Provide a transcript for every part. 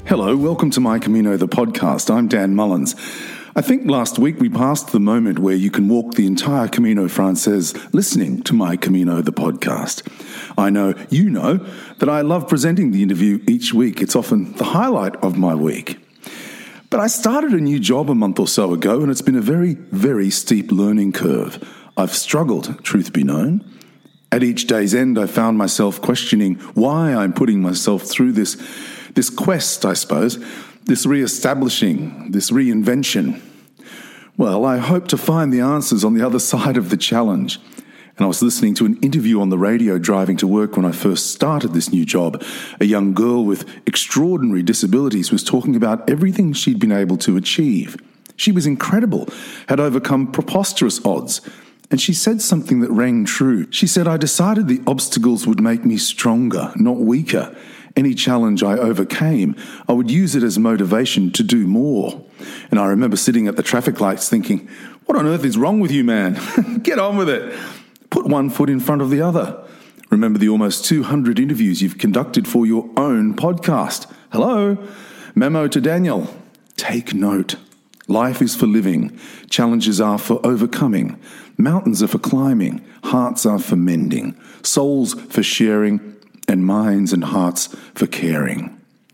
Hello, welcome to My Camino, the podcast. I'm Dan Mullins. I think last week we passed the moment where you can walk the entire Camino Frances listening to My Camino, the podcast. I know you know that I love presenting the interview each week. It's often the highlight of my week. But I started a new job a month or so ago, and it's been a very, very steep learning curve. I've struggled, truth be known. At each day's end, I found myself questioning why I'm putting myself through this quest, I suppose, this re-establishing, this reinvention. Well, I hope to find the answers on the other side of the challenge. And I was listening to an interview on the radio driving to work when I first started this new job. A young girl with extraordinary disabilities was talking about everything she'd been able to achieve. She was incredible, had overcome preposterous odds. And she said something that rang true. She said, "I decided the obstacles would make me stronger, not weaker. Any challenge I overcame, I would use it as motivation to do more." And I remember sitting at the traffic lights thinking, what on earth is wrong with you, man? Get on with it. Put one foot in front of the other. Remember the almost 200 interviews you've conducted for your own podcast. Hello? Memo to Daniel. Take note. Life is for living. Challenges are for overcoming. Mountains are for climbing. Hearts are for mending. Souls for sharing. And minds and hearts for caring.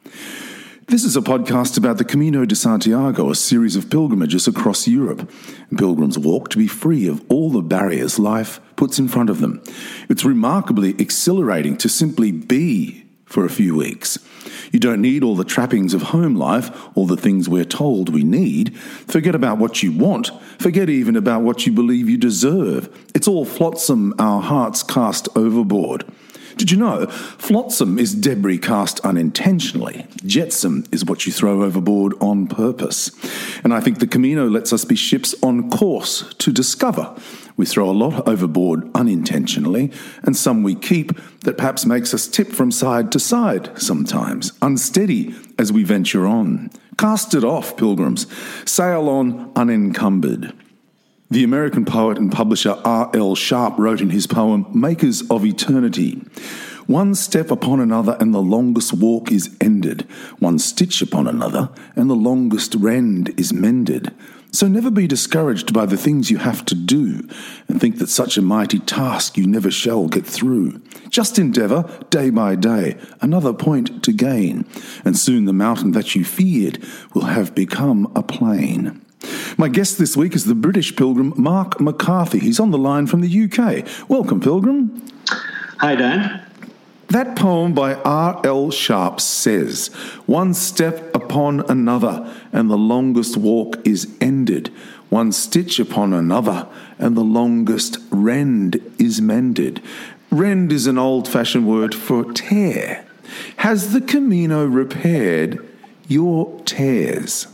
This is a podcast about the Camino de Santiago, a series of pilgrimages across Europe. Pilgrims walk to be free of all the barriers life puts in front of them. It's remarkably exhilarating to simply be for a few weeks. You don't need all the trappings of home life, all the things we're told we need. Forget about what you want. Forget even about what you believe you deserve. It's all flotsam our hearts cast overboard. Did you know flotsam is debris cast unintentionally? Jetsam is what you throw overboard on purpose. And I think the Camino lets us be ships on course to discover. We throw a lot overboard unintentionally, and some we keep that perhaps makes us tip from side to side sometimes, unsteady as we venture on. Cast it off, pilgrims. Sail on unencumbered. The American poet and publisher R.L. Sharp wrote in his poem, Makers of Eternity, "One step upon another and the longest walk is ended. One stitch upon another and the longest rend is mended. So never be discouraged by the things you have to do and think that such a mighty task you never shall get through. Just endeavour, day by day, another point to gain, and soon the mountain that you feared will have become a plain." My guest this week is the British pilgrim Mark McCarthy. He's on the line from the UK. Welcome, pilgrim. Hi, Dan. That poem by R.L. Sharp says, "One step upon another, and the longest walk is ended. One stitch upon another, and the longest rend is mended." Rend is an old-fashioned word for tear. Has the Camino repaired your tears?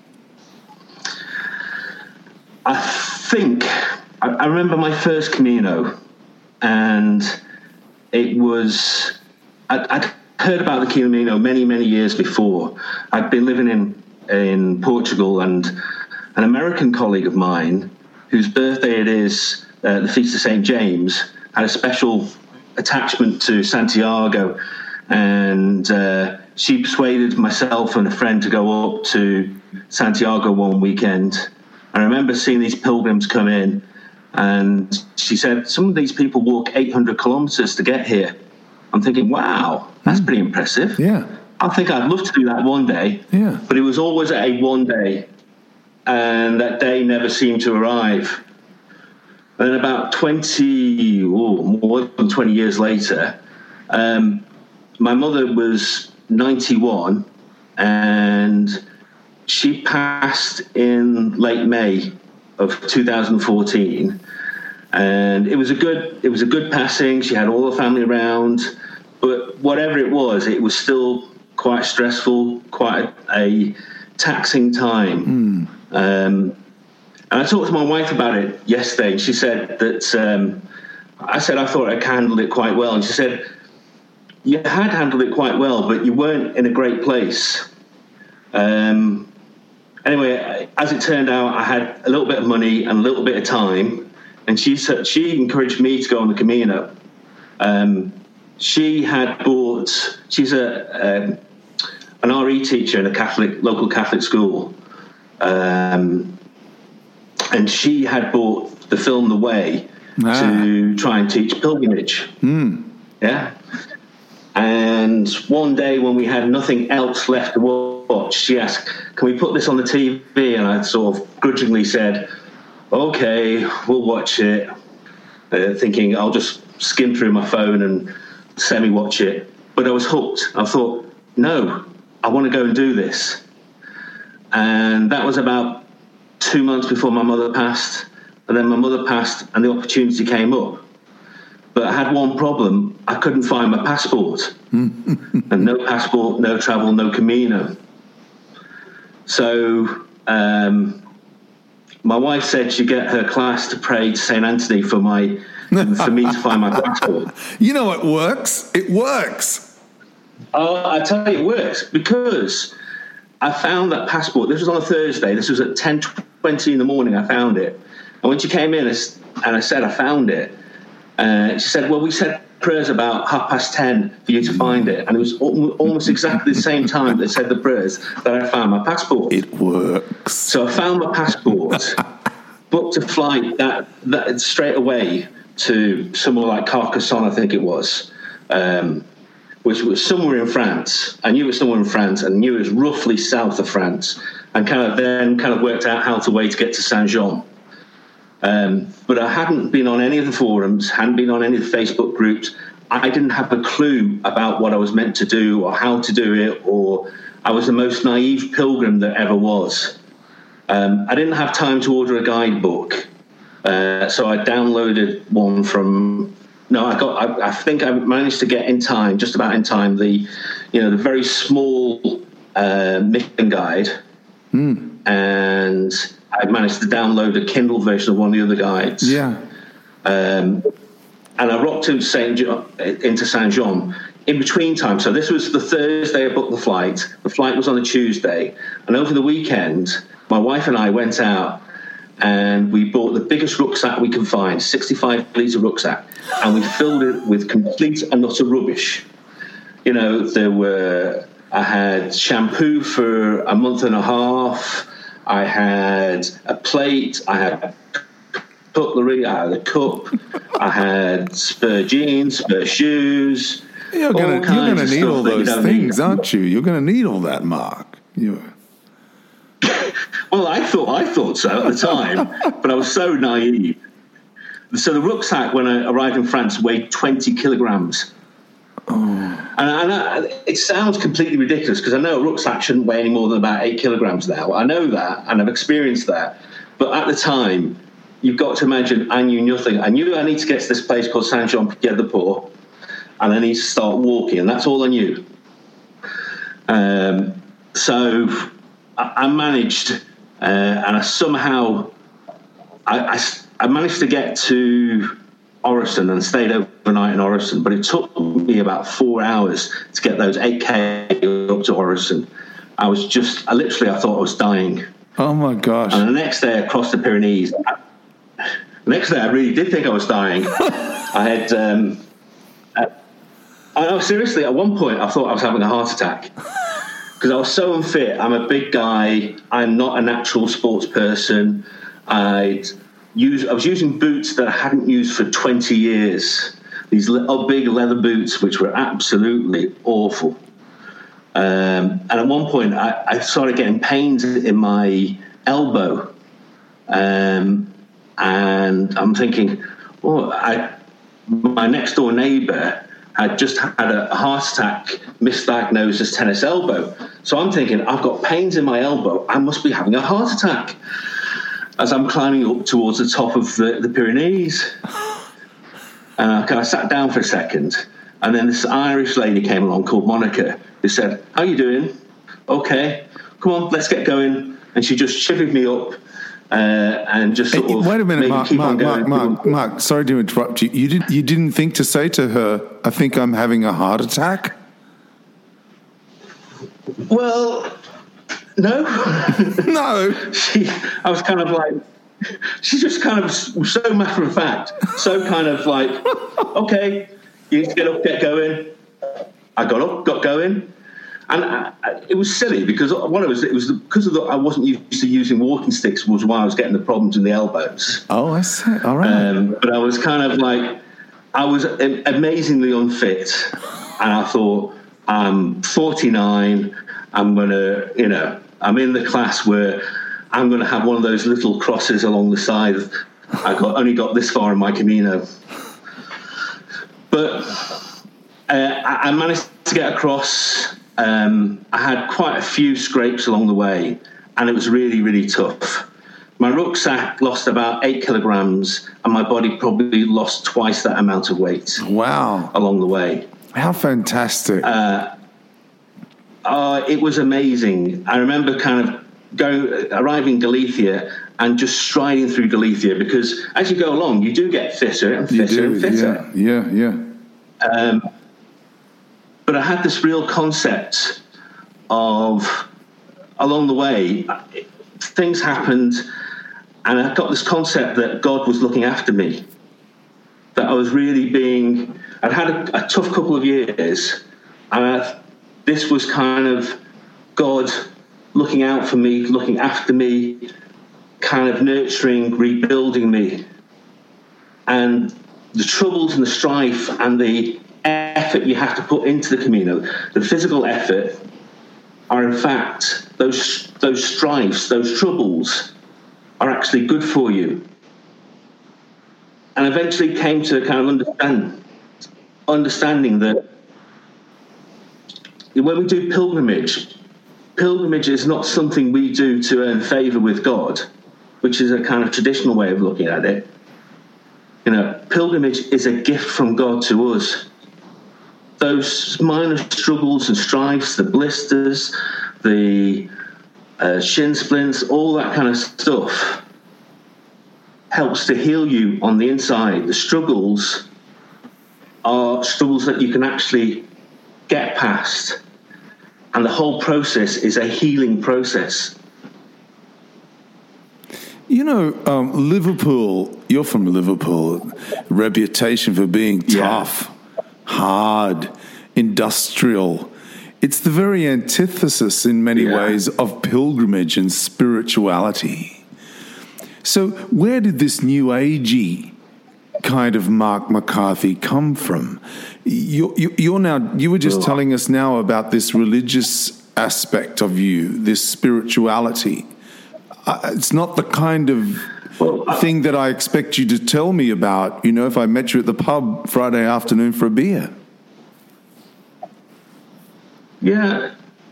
I remember my first Camino, and it was, I'd heard about the Camino many, many years before. I'd been living in Portugal, and an American colleague of mine, whose birthday it is, the Feast of St. James, had a special attachment to Santiago, and she persuaded myself and a friend to go up to Santiago one weekend. I remember seeing these pilgrims come in, and she said, some of these people walk 800 kilometers to get here. I'm thinking, wow, that's pretty impressive. Yeah. I think I'd love to do that one day. Yeah. But it was always a one day, and that day never seemed to arrive. And then about more than 20 years later, my mother was 91, and she passed in late May of 2014, and it was a good passing. She had all the family around, but whatever it was still quite stressful, quite a taxing time. And I talked to my wife about it yesterday, and she said that I said I thought I handled it quite well, and she said, "You had handled it quite well, but you weren't in a great place." Anyway, as it turned out, I had a little bit of money and a little bit of time, and she encouraged me to go on the Camino. She's a an RE teacher in a local Catholic school, and she had bought the film The Way to try and teach pilgrimage. Yeah. And one day when we had nothing else left to watch, she asked, "Can we put this on the TV?" And I sort of grudgingly said, "Okay, we'll watch it," thinking I'll just skim through my phone and semi-watch it. But I was hooked. I thought, no, I want to go and do this. And that was about 2 months before my mother passed. And then my mother passed and the opportunity came up. But I had one problem. I couldn't find my passport. And no passport, no travel, no Camino. So my wife said she'd get her class to pray to St. Anthony for me to find my passport. You know, it works. It works. Oh, I tell you, it works because I found that passport. This was on a Thursday. This was at 10:20 in the morning. I found it. And when she came in and I said I found it, she said, "Well, we said prayers about 10:30 for you to find it." And it was almost exactly the same time they said the prayers that I found my passport. It works. So I found my passport, booked a flight that straight away to somewhere like Carcassonne, I think it was, which was somewhere in France. I knew it was somewhere in France and knew it was roughly south of France, and kind of worked out how to get to Saint-Jean. But I hadn't been on any of the forums, hadn't been on any of the Facebook groups. I didn't have a clue about what I was meant to do or how to do it, or I was the most naive pilgrim that ever was. I didn't have time to order a guidebook, so I downloaded one from. No, I think I managed to get in time, just about in time, the very small mission guide, and I managed to download a Kindle version of one of the other guides. Yeah. And I rocked into Saint-Jean in between time. So this was the Thursday I booked the flight. The flight was on a Tuesday. And over the weekend, my wife and I went out and we bought the biggest rucksack we could find, 65-litre rucksack. And we filled it with complete and utter rubbish. I had shampoo for a month and a half. I had a plate. I had cutlery. I had a cup. I had spare jeans, spare shoes. You're going to need all those things, aren't you? You're going to need all that, Mark. Well, I thought so at the time, but I was so naive. So the rucksack, when I arrived in France, weighed 20 kilograms. Oh. And it sounds completely ridiculous because I know a rucksack shouldn't weigh any more than about 8 kilograms now. I know that, and I've experienced that. But at the time, you've got to imagine I knew nothing. I knew I need to get to this place called Saint-Jean-Pied-de-Port, and I need to start walking, and that's all I knew. So I managed, and I somehow I managed to get to Orison and stayed overnight in Orison, but it took me about 4 hours to get those 8K up to Orison. I thought I was dying. Oh my gosh. And the next day I crossed the Pyrenees. I really did think I was dying. I had, seriously, at one point I thought I was having a heart attack because I was so unfit. I'm a big guy. I'm not a natural sports person. I was using boots that I hadn't used for 20 years. These big leather boots, which were absolutely awful. And at one point, I started getting pains in my elbow. And I'm thinking, my next door neighbour had just had a heart attack, misdiagnosed as tennis elbow. So I'm thinking, I've got pains in my elbow. I must be having a heart attack. As I'm climbing up towards the top of the Pyrenees. And I sat down for a second, and then this Irish lady came along called Monica, who said, "How you doing?" "Okay, come on, let's get going." And she just chivied me up and just sort of... Wait a minute, Mark, sorry to interrupt you. You didn't think to say to her, "I think I'm having a heart attack"? Well... No. No. I was kind of like, she's just kind of so matter of fact, so kind of like, okay, you need to get up, get going. I got up, got going, And it was silly because it was because I wasn't used to using walking sticks was why I was getting the problems in the elbows. Oh, I see. All right. But I was kind of like, I was amazingly unfit, and I thought, I'm 49. I'm gonna, I'm in the class where I'm gonna have one of those little crosses along the side. Only got this far in my Camino, but I managed to get across. I had quite a few scrapes along the way, and it was really, really tough. My rucksack lost about 8 kilograms, and my body probably lost twice that amount of weight. Wow! Along the way, how fantastic! It was amazing. I remember kind of arriving in Galicia and just striding through Galicia, because as you go along, you do get fitter and fitter and fitter. Yeah. But I had this real concept of, along the way, things happened, and I got this concept that God was looking after me, that I was really I'd had a tough couple of years, and this was kind of God looking out for me, looking after me, kind of nurturing, rebuilding me. And the troubles and the strife and the effort you have to put into the Camino, the physical effort, are in fact, those strifes, those troubles are actually good for you. And eventually came to kind of understanding that when we do pilgrimage is not something we do to earn favour with God, which is a kind of traditional way of looking at it. Pilgrimage is a gift from God to us. Those minor struggles and strifes, the blisters, the shin splints, all that kind of stuff helps to heal you on the inside. The struggles are struggles that you can actually get past. And the whole process is a healing process. Liverpool, you're from Liverpool, reputation for being tough, hard, industrial. It's the very antithesis in many ways of pilgrimage and spirituality. So where did this new agey kind of Mark McCarthy come from? You were just telling us now about this religious aspect of you, this spirituality. It's not the kind of thing that I expect you to tell me about, if I met you at the pub Friday afternoon for a beer. Yeah.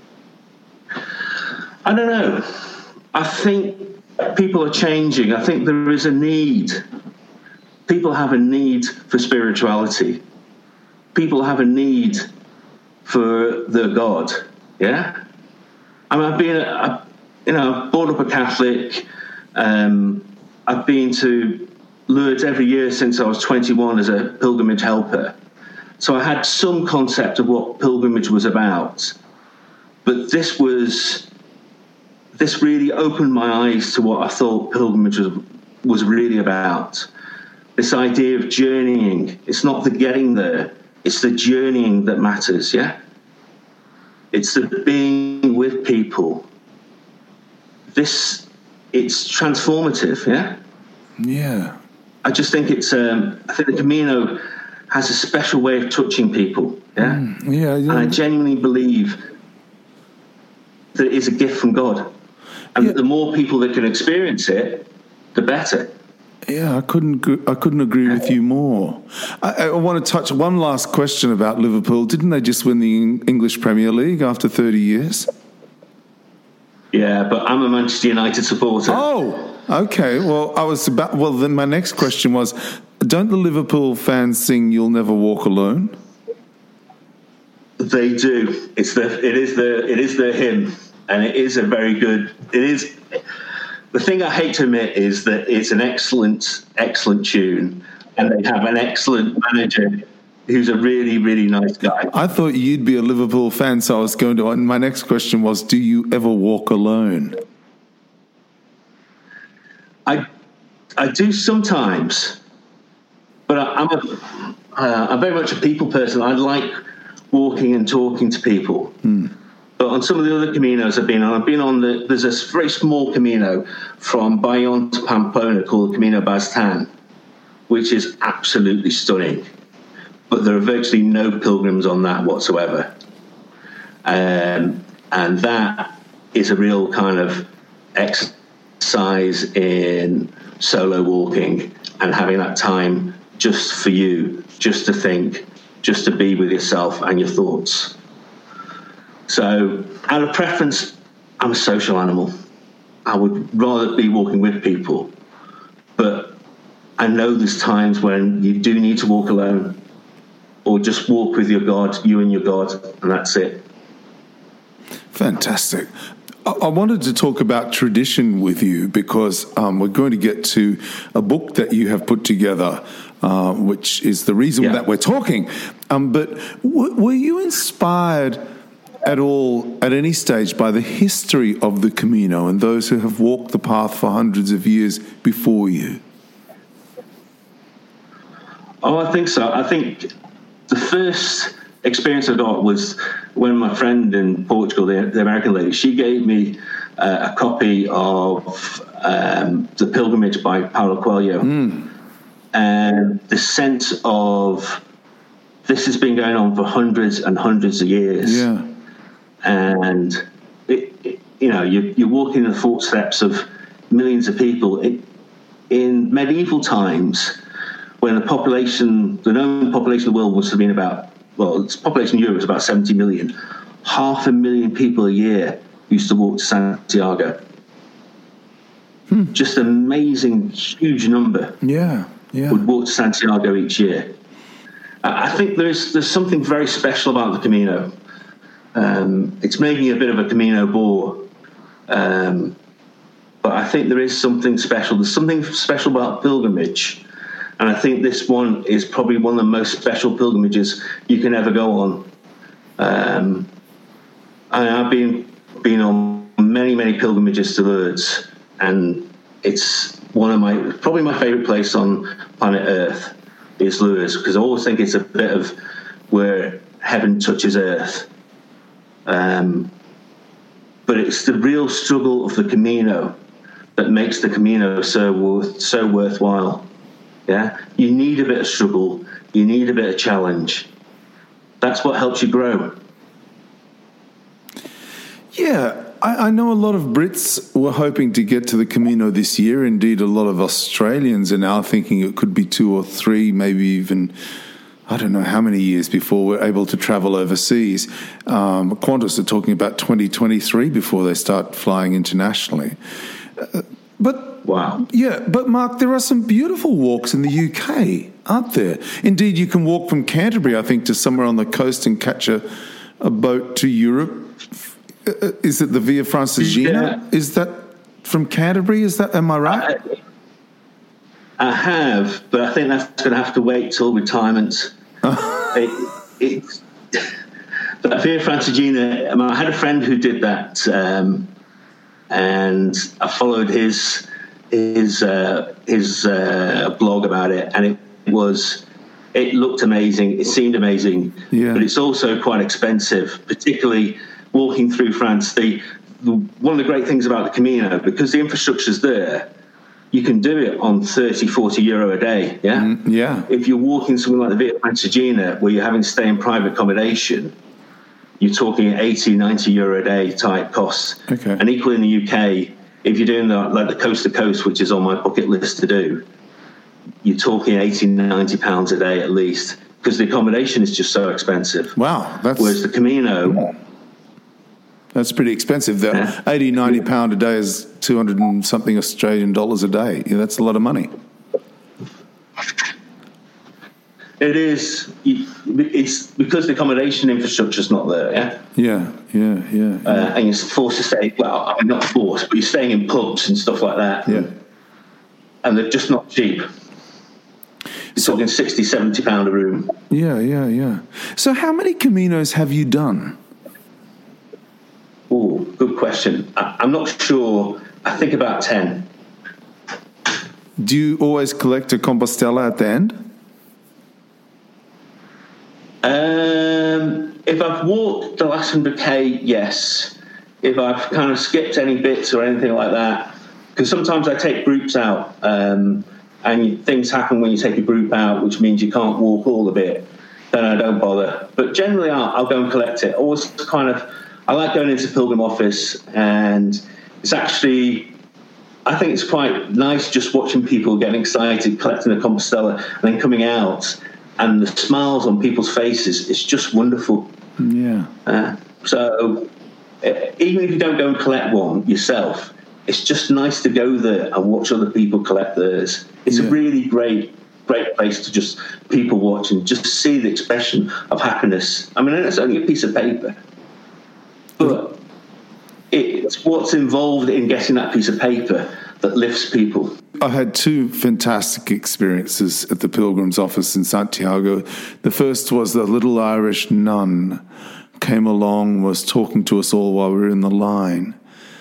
I don't know. I think people are changing. I think there is a need. People have a need for spirituality. People have a need for their God. Yeah? I've been brought up a Catholic. I've been to Lourdes every year since I was 21 as a pilgrimage helper. So I had some concept of what pilgrimage was about. But this really opened my eyes to what I thought pilgrimage was really about. This idea of journeying. It's not the getting there. It's the journeying that matters, yeah? It's the being with people. It's transformative, yeah? Yeah. I just think I think the Camino has a special way of touching people, yeah? And I genuinely believe that it is a gift from God. And that the more people that can experience it, the better. Yeah, I couldn't agree with you more. I want to touch one last question about Liverpool. Didn't they just win the English Premier League after 30 years? Yeah, but I'm a Manchester United supporter. Oh, okay. Well, then my next question was, don't the Liverpool fans sing "You'll Never Walk Alone"? They do. It is their hymn, and it is a very good. It is. The thing I hate to admit is that it's an excellent tune, and they have an excellent manager who's a really, really nice guy. I thought you'd be a Liverpool fan, so I was going to. And my next question was, do you ever walk alone? I do sometimes, but I'm very much a people person. I like walking and talking to people. But on some of the other Caminos I've been on there's a very small Camino from Bayonne to Pamplona called the Camino Baztan, which is absolutely stunning. But there are virtually no pilgrims on that whatsoever. And that is a real kind of exercise in solo walking and having that time just for you, just to think, just to be with yourself and your thoughts. So out of preference, I'm a social animal. I would rather be walking with people. But I know there's times when you do need to walk alone or just walk with your God, you and your God, and that's it. Fantastic. I wanted to talk about tradition with you because we're going to get to a book that you have put together, which is the reason that we're talking. But were you inspired at all, at any stage, by the history of the Camino and those who have walked the path for hundreds of years before you? Oh, I think so. I think the first experience I got was when my friend in Portugal, the American lady, she gave me a copy of The Pilgrimage by Paulo Coelho. And the sense of this has been going on for hundreds and hundreds of years. Yeah. And, you're walking in the footsteps of millions of people. In medieval times, when the known population of the world must have been its population in Europe was about 70 million. 500,000 people a year used to walk to Santiago. Just an amazing, huge number. Yeah. Would walk to Santiago each year. I think there's something very special about the Camino. It's maybe a bit of a Camino bore, but I think there is something special. There's something special about pilgrimage, and I think this one is probably one of the most special pilgrimages you can ever go on. I've been on many pilgrimages to Lourdes, and it's probably my favourite place on planet Earth is Lourdes, because I always think it's a bit of where heaven touches earth. But it's the real struggle of the Camino that makes the Camino so worthwhile. Yeah, you need a bit of struggle, you need a bit of challenge. That's what helps you grow. Yeah, I know a lot of Brits were hoping to get to the Camino this year. Indeed, a lot of Australians are now thinking it could be 2 or 3, maybe even, I don't know how many years before we're able to travel overseas. Qantas are talking about 2023 before they start flying internationally. Wow. Yeah, but Mark, there are some beautiful walks in the UK, aren't there? Indeed, you can walk from Canterbury, I think, to somewhere on the coast and catch a boat to Europe. Is it the Via Francigena? Yeah. Is that from Canterbury? Am I right? I have, but I think that's going to have to wait till retirement. But Via Francigena, I had a friend who did that, and I followed his blog about it, and it looked amazing. It seemed amazing, but it's also quite expensive, particularly walking through France. One of the great things about the Camino, because the infrastructure's there, you can do it on 30, 40 euro a day. Yeah. Yeah. If you're walking something like the Via Francigena, where you're having to stay in private accommodation, you're talking 80, 90 euro a day type costs. Okay. And equally in the UK, if you're doing the coast to coast, which is on my bucket list to do, you're talking 80, 90 pounds a day at least, because the accommodation is just so expensive. Wow. Whereas the Camino, that's pretty expensive. The 80, 90 pound a day is 200 and something Australian dollars a day. Yeah, that's a lot of money. It is. It's because the accommodation infrastructure is not there. Yeah. And you're forced to stay. Well, I mean, not forced, but you're staying in pubs and stuff like that. Yeah. And they're just not cheap. You're talking 60, 70 pound a room. Yeah. So, how many Caminos have you done? Oh, good question. I'm not sure. I think about 10. Do you always collect a Compostela at the end? if I've walked the last 100K, yes. If I've kind of skipped any bits or anything like that, because sometimes I take groups out, and things happen when you take a group out, which means you can't walk all of it, then I don't bother. But generally, I'll go and collect it. Always I like going into Pilgrim office, and it's actually, I think it's quite nice just watching people getting excited, collecting a Compostela, and then coming out, and the smiles on people's faces. It's just wonderful. Yeah. So even if you don't go and collect one yourself, it's just nice to go there and watch other people collect theirs. It's a really great place to just people watch and just see the expression of happiness. I mean, it's only a piece of paper, but it's what's involved in getting that piece of paper that lifts people. I had two fantastic experiences at the Pilgrim's office in Santiago. The first was the little Irish nun came along, was talking to us all while we were in the line.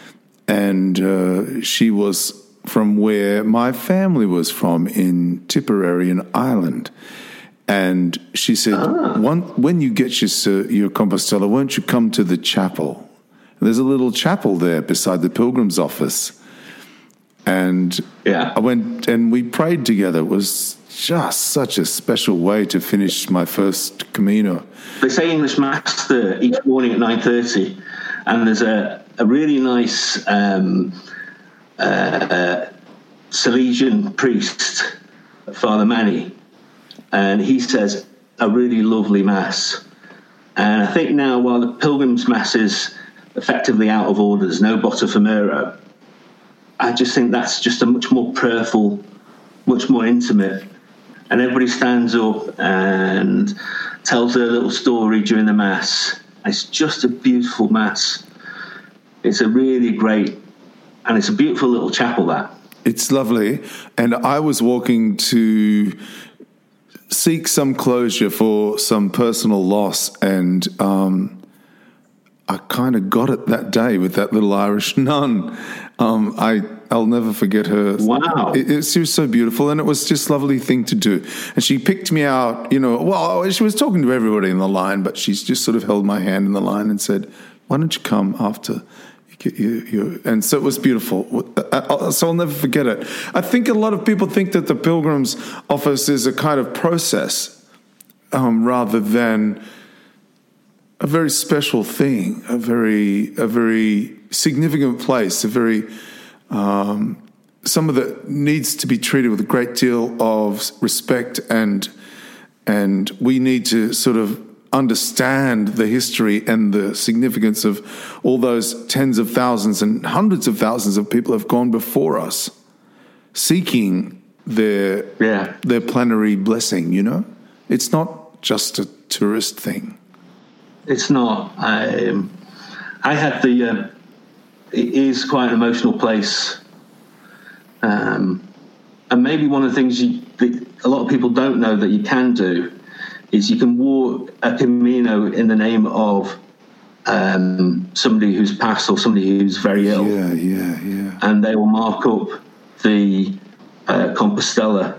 And she was from where my family was from, in Tipperary in Ireland. And she said, when you get your Compostela, won't you come to the chapel? And there's a little chapel there beside the Pilgrim's office. And I went and we prayed together. It was just such a special way to finish my first Camino. They say English Mass there each morning at 9:30, and there's a really nice Salesian priest, Father Manny, and he says a really lovely Mass. And I think now, while the Pilgrim's Mass is effectively out of order, there's no Botafumeiro, I just think that's just a much more prayerful, much more intimate. And everybody stands up and tells their little story during the Mass. It's just a beautiful Mass. It's a really great, and it's a beautiful little chapel, that. It's lovely. And I was walking to seek some closure for some personal loss, and I kind of got it that day with that little Irish nun. I'll never forget her. Wow. She was so beautiful, and it was just a lovely thing to do. And she picked me out, she was talking to everybody in the line, but she's just sort of held my hand in the line and said, why don't you come after you? And so it was beautiful. So I'll never forget it. I think a lot of people think that the Pilgrim's office is a kind of process rather than a very special thing, a very significant place, some that needs to be treated with a great deal of respect, and we need to sort of understand the history and the significance of all those tens of thousands and hundreds of thousands of people have gone before us, seeking their plenary blessing. It's not just a tourist thing. It's not. I had it is quite an emotional place. And maybe one of the things that a lot of people don't know that you can do is you can walk a Camino in the name of somebody who's passed or somebody who's very ill. Yeah. And they will mark up the Compostela.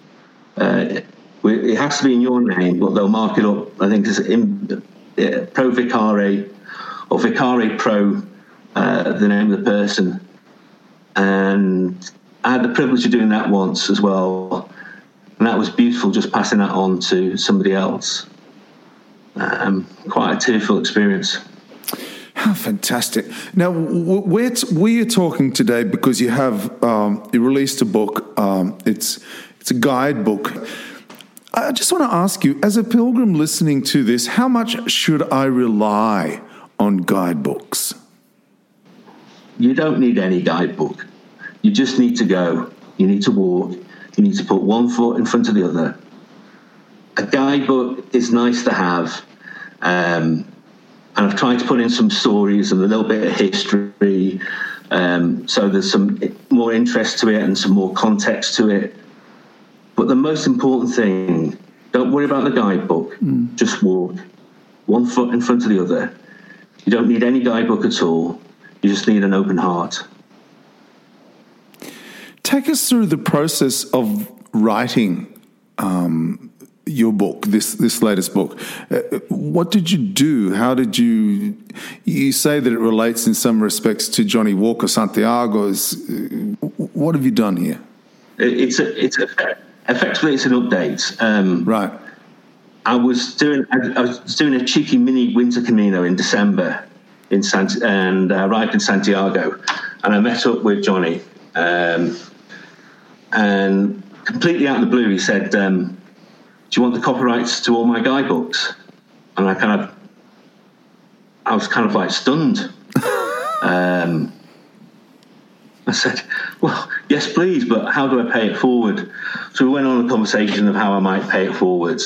It has to be in your name, but they'll mark it up. I think it's in Pro Vicare or Vicare Pro, the name of the person. And I had the privilege of doing that once as well. And that was beautiful, just passing that on to somebody else. Quite a tearful experience. How fantastic. Now, we are talking today because you have you released a book. It's a guidebook. I just want to ask you, as a pilgrim listening to this, how much should I rely on guidebooks? You don't need any guidebook. You just need to go. You need to walk. You need to put one foot in front of the other. A guidebook is nice to have. And I've tried to put in some stories and a little bit of history. So there's some more interest to it and some more context to it. But the most important thing, don't worry about the guidebook. Just walk. One foot in front of the other. You don't need any guidebook at all. You just need an open heart. Take us through the process of writing your book, this latest book. What did you do? How did you say that it relates in some respects to Johnny Walker Santiago's? What have you done here? Effectively it's an update. Right. I was doing a cheeky mini winter Camino in December and arrived in Santiago, and I met up with Johnny, and completely out of the blue he said, "Do you want the copyrights to all my guidebooks?" And I was kind of like stunned. I said, "Well, yes, please, but how do I pay it forward?" So we went on a conversation of how I might pay it forward.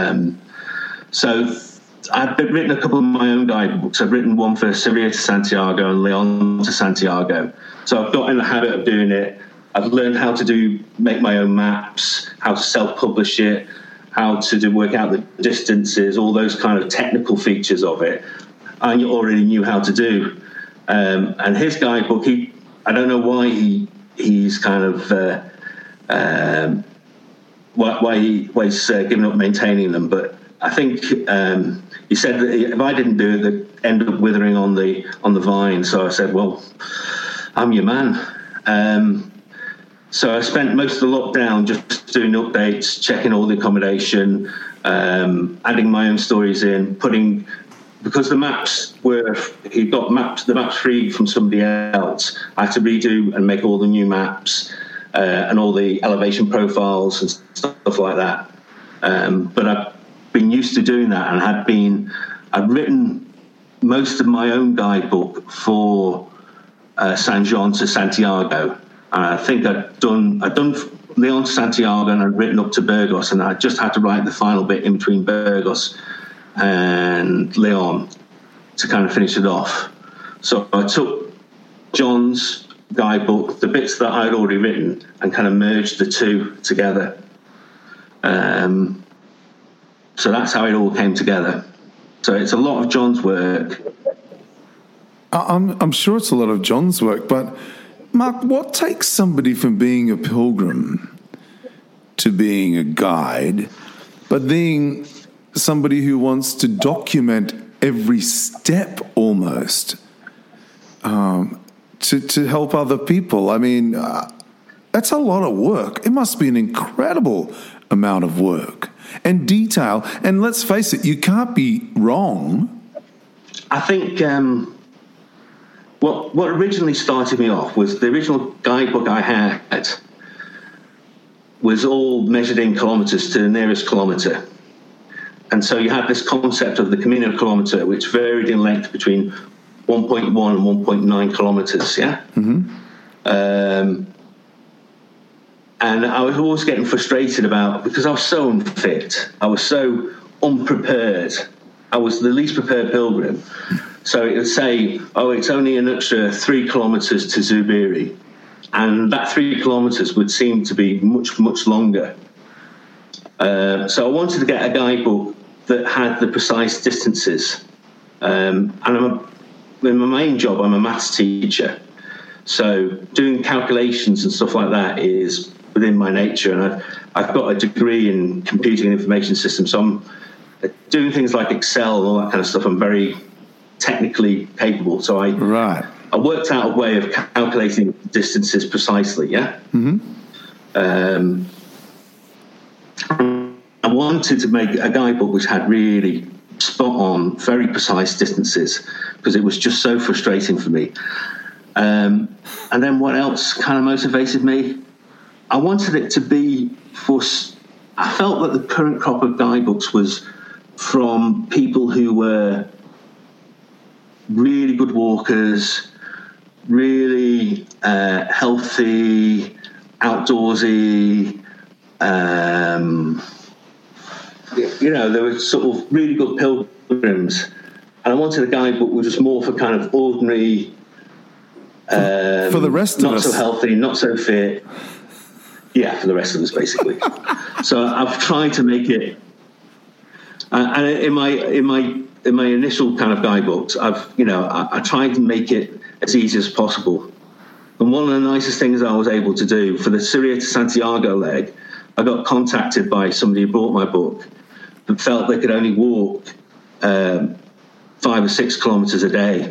So I've written a couple of my own guidebooks. I've written one for Syria to Santiago and Leon to Santiago. So I've got in the habit of doing it. I've learned how to make my own maps, how to self-publish it, how to work out the distances, all those kind of technical features of it. I already knew how to do. And his guidebook, I don't know why he's kind of why he's given up maintaining them, but I think he said that if I didn't do it, they'd end up withering on the vine. So I said, "Well, I'm your man." So I spent most of the lockdown just doing updates, checking all the accommodation, adding my own stories in, because the maps he got the maps free from somebody else. I had to redo and make all the new maps and all the elevation profiles and stuff like that. But I've been used to doing that, and I'd written most of my own guidebook for San Juan to Santiago. I think I'd done Leon to Santiago, and I'd written up to Burgos, and I just had to write the final bit in between Burgos and Leon to kind of finish it off. So I took John's guidebook, the bits that I'd already written, and kind of merged the two together. So that's how it all came together. So it's a lot of John's work. I'm sure it's a lot of John's work, but Mark, what takes somebody from being a pilgrim to being a guide, but being somebody who wants to document every step almost to help other people? I mean, that's a lot of work. It must be an incredible amount of work and detail. And let's face it, you can't be wrong. I think what originally started me off was the original guidebook I had was all measured in kilometres to the nearest kilometre. And so you had this concept of the Camino kilometre, which varied in length between 1.1 and 1.9 kilometres, yeah? Mm-hmm. And I was always getting frustrated because I was so unfit. I was so unprepared. I was the least prepared pilgrim. So it would say, it's only an extra 3 kilometres to Zubiri. And that 3 kilometres would seem to be much, much longer. So I wanted to get a guidebook that had the precise distances. And in my main job, I'm a maths teacher. So doing calculations and stuff like that is within my nature. And I've got a degree in computing and information systems. So I'm doing things like Excel and all that kind of stuff. I'm very technically capable. So I worked out a way of calculating distances precisely, yeah? Mm-hmm. I wanted to make a guidebook which had really spot on, very precise distances, because it was just so frustrating for me. And then what else kind of motivated me? I wanted it to be I felt that the current crop of guidebooks was from people who were really good walkers, really healthy, outdoorsy. They were sort of really good pilgrims. And I wanted a guidebook which was more for kind of ordinary, for the rest of us. Not so healthy, not so fit. Yeah, for the rest of us, basically. So I've tried to make it. And in my initial kind of guidebooks, I tried to make it as easy as possible. And one of the nicest things I was able to do for the Syria to Santiago leg I got contacted by somebody who bought my book that felt they could only walk 5 or 6 kilometres a day.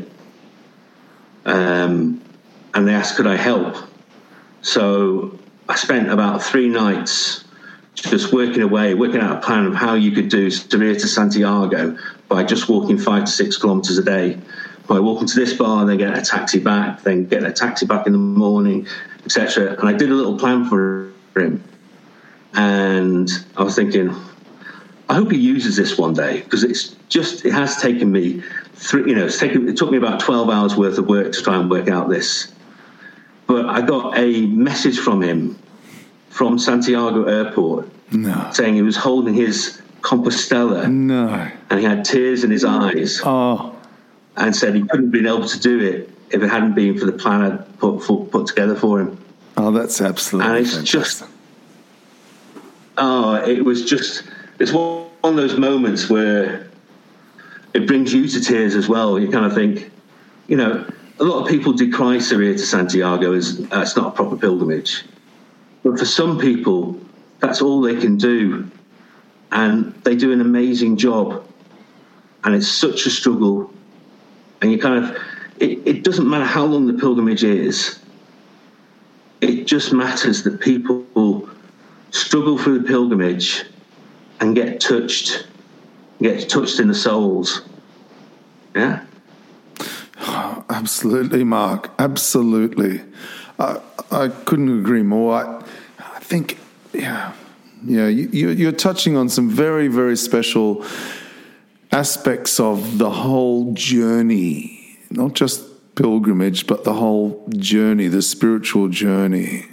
And they asked, could I help? So I spent about 3 nights just working out a plan of how you could do Sevilla to Santiago by just walking 5 to 6 kilometres a day. By walking to this bar, then get a taxi back, then get a taxi back in the morning, etc. And I did a little plan for him. And I was thinking, I hope he uses this one day, because it has taken me it took me about 12 hours worth of work to try and work out this. But I got a message from him from Santiago Airport saying he was holding his Compostela and he had tears in his eyes and said he couldn't have been able to do it if it hadn't been for the plan I'd put together for him. Oh, that's absolutely and it's fantastic. It's one of those moments where it brings you to tears as well. You kind of think, a lot of people decry Sevilla to Santiago as it's not a proper pilgrimage. But for some people, that's all they can do. And they do an amazing job. And it's such a struggle. And you kind of, it doesn't matter how long the pilgrimage is. It just matters that people struggle through the pilgrimage and get touched in the souls. Yeah. Absolutely, Mark. Absolutely. I couldn't agree more. I think, you're touching on some very, very special aspects of the whole journey, not just pilgrimage, but the whole journey, the spiritual journey.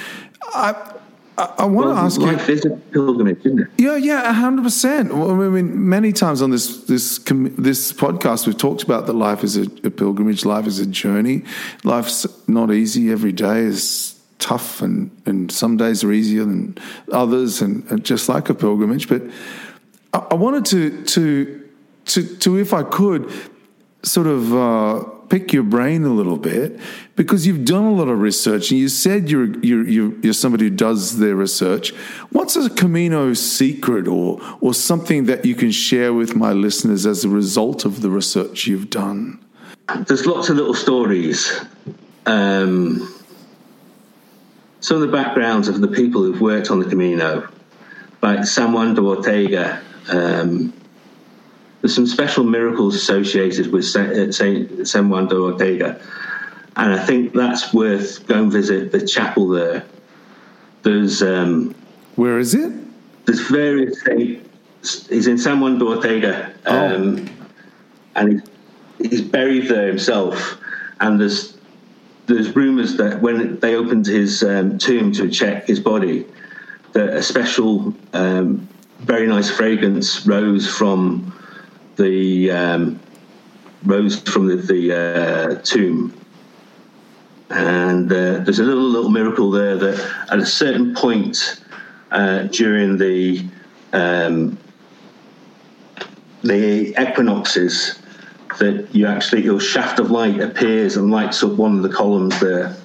I want to ask you. Life is a pilgrimage, isn't it? Yeah, 100%. I mean, many times on this podcast, we've talked about that life is a pilgrimage, life is a journey. Life's not easy. Every day is tough, and some days are easier than others, and just like a pilgrimage. But I wanted to if I could, sort of pick your brain a little bit, because you've done a lot of research and you said you're somebody who does their research. What's a Camino secret or something that you can share with my listeners as a result of the research you've done? There's lots of little stories. Some of the backgrounds of the people who've worked on the Camino, like San Juan de Ortega. There's some special miracles associated with San Juan de Ortega. And I think that's worth going visit the chapel there. There's where is it? There's various things. He's in San Juan de Ortega, and he's buried there himself. And there's rumours that when they opened his tomb to check his body, that a special, very nice fragrance rose from the tomb. And there's a little miracle there that at a certain point during the equinoxes, that your shaft of light appears and lights up one of the columns there.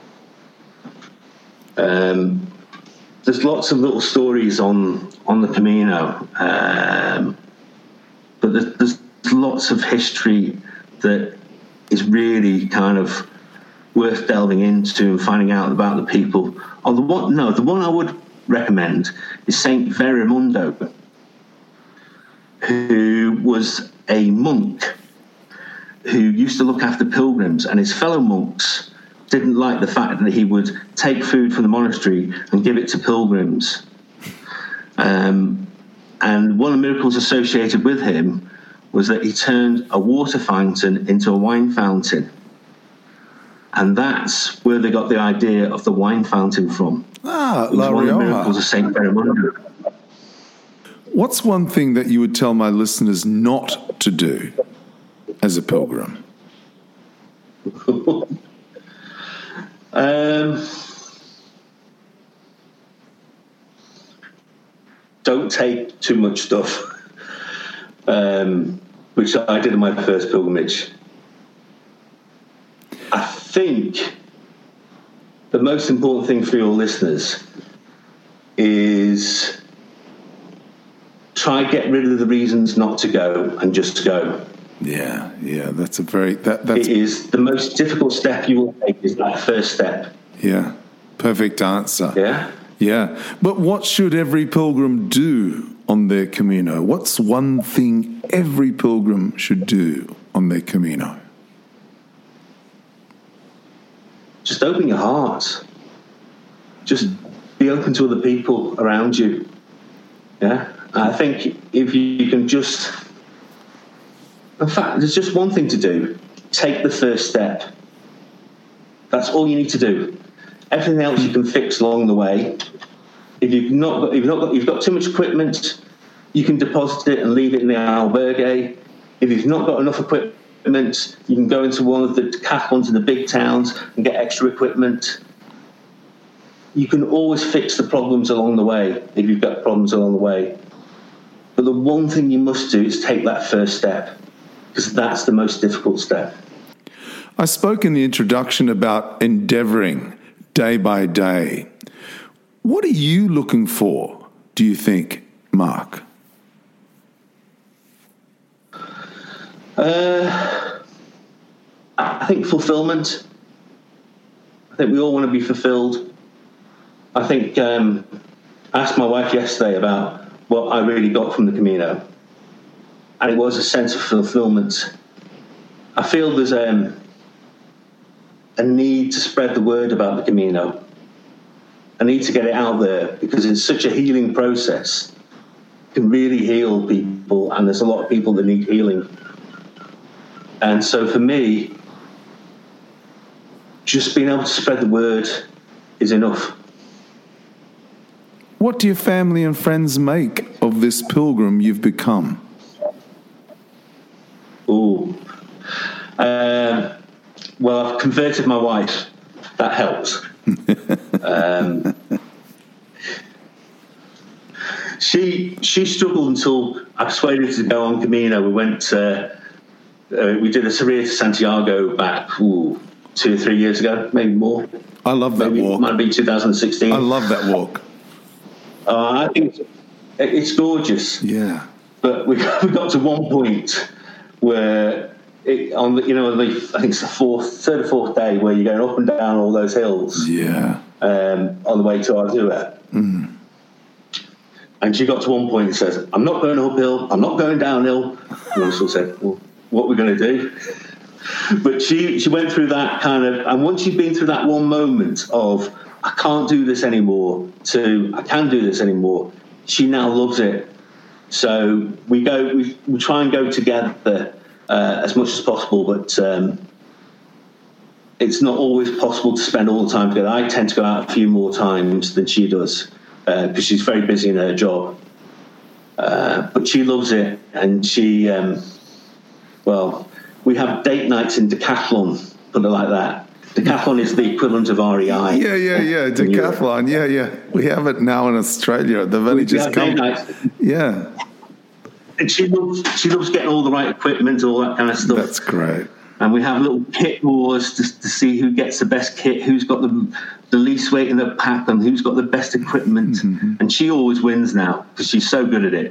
There's lots of little stories on the Camino, but there's lots of history that is really kind of worth delving into and finding out about the people. The one I would recommend is Saint Verimundo, who was a monk who used to look after pilgrims, and his fellow monks didn't like the fact that he would take food from the monastery and give it to pilgrims. And one of the miracles associated with him was that he turned a water fountain into a wine fountain. And that's where they got the idea of the wine fountain from. La Rioja. One of the miracles of Saint Verimundo. What's one thing that you would tell my listeners not to do as a pilgrim? Don't take too much stuff, which I did in my first pilgrimage. I think the most important thing for your listeners is is try get rid of the reasons not to go and just go. Yeah, that's a very that's it is the most difficult step you will take is that first step. Yeah, perfect answer. Yeah. But what should every pilgrim do on their Camino? What's one thing every pilgrim should do on their Camino? Just open your heart. Just be open to other people around you. Yeah. I think if you can just, in fact, there's just one thing to do. Take the first step. That's all you need to do. Everything else you can fix along the way. If you've got too much equipment, you can deposit it and leave it in the albergue. If you've not got enough equipment, you can go into one of the decathlons in the big towns and get extra equipment. You can always fix the problems along the way if you've got problems along the way. But the one thing you must do is take that first step, because that's the most difficult step. I spoke in the introduction about endeavouring day by day. What are you looking for, do you think, Mark? I think fulfillment. I think we all want to be fulfilled. I think I asked my wife yesterday about what I really got from the Camino, and it was a sense of fulfillment. I feel there's a need to spread the word about the Camino. I need to get it out there because it's such a healing process. It can really heal people, and there's a lot of people that need healing. And so for me, just being able to spread the word is enough. What do your family and friends make of this pilgrim you've become? Well, I've converted my wife. That helps. She struggled until I persuaded her to go on Camino. We went. We did a Sarria to Santiago back 2 or 3 years ago, maybe more. I love that walk. It might be 2016. I love that walk. I think it's gorgeous. Yeah. But we got to one point where I think it's the third or fourth day where you're going up and down all those hills. Yeah. On the way to Ardua. Mm. And she got to one point and says, "I'm not going uphill. I'm not going downhill." And I sort of said, "Well, what are we going to do?" But she went through that kind of, and once you've been through that one moment of I can't do this anymore to I can do this anymore, she now loves it. So we try and go together as much as possible, but it's not always possible to spend all the time together. I tend to go out a few more times than she does because she's very busy in her job. But she loves it, and she, we have date nights in Decathlon, put it like that. Decathlon is the equivalent of REI. Yeah. Decathlon, yeah. We have it now in Australia. They've only just come. Yeah. And she loves getting all the right equipment, all that kind of stuff. That's great. And we have little kit wars to see who gets the best kit, who's got the least weight in the pack, and who's got the best equipment. Mm-hmm. And she always wins now because she's so good at it.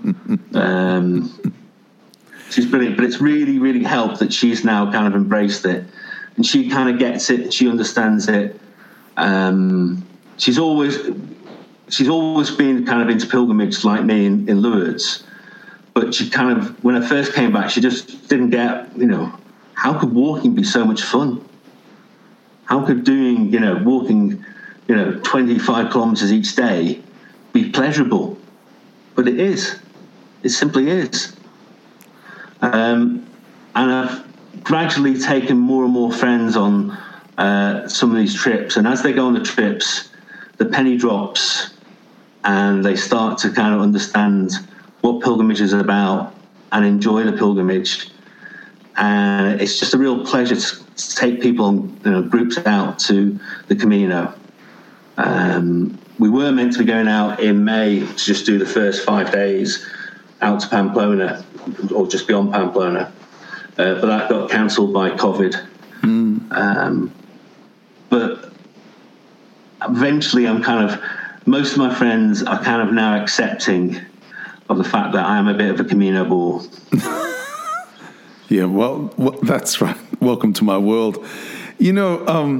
She's brilliant, but it's really, really helped that she's now kind of embraced it. And she kind of gets it. She understands it. She's always been kind of into pilgrimage like me in Lourdes. But she kind of, when I first came back, she just didn't get, how could walking be so much fun? How could walking, 25 kilometers each day be pleasurable? But it is. It simply is. And I've gradually taken more and more friends on some of these trips. And as they go on the trips, the penny drops and they start to kind of understand what pilgrimage is about and enjoy the pilgrimage. And it's just a real pleasure to take people on groups out to the Camino. We were meant to be going out in May to just do the first 5 days out to Pamplona or just beyond Pamplona. But that got cancelled by COVID. But eventually I'm kind of most of my friends are kind of now accepting of the fact that I am a bit of a Camino bore. Yeah, well, that's right. Welcome to my world. You know,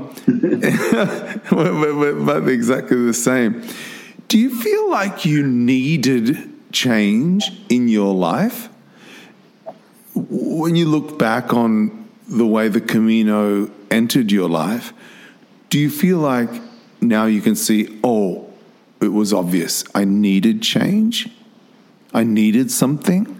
we're exactly the same. Do you feel like you needed change in your life? When you look back on the way the Camino entered your life, do you feel like now you can see, oh, it was obvious, I needed change? I needed something?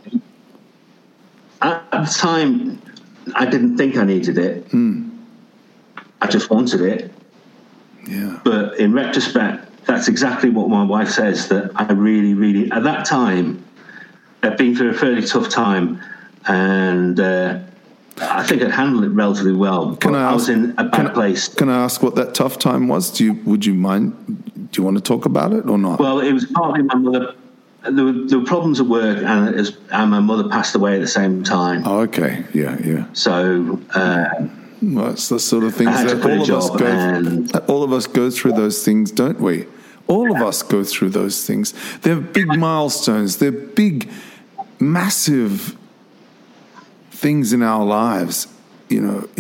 At the time, I didn't think I needed it. I just wanted it. Yeah. But in retrospect, that's exactly what my wife says, that I really, really, at that time, I'd been through a fairly tough time, and I think I'd handled it relatively well. I was in a bad place. Can I ask what that tough time was? Would you mind? Do you want to talk about it or not? Well, it was partly my mother. There were problems at work, and my mother passed away at the same time. Oh, okay. Yeah. So well, it's the sort of things that all of us go through those things, don't we? All of us go through those things. They're big milestones. They're big, massive things in our lives. You know,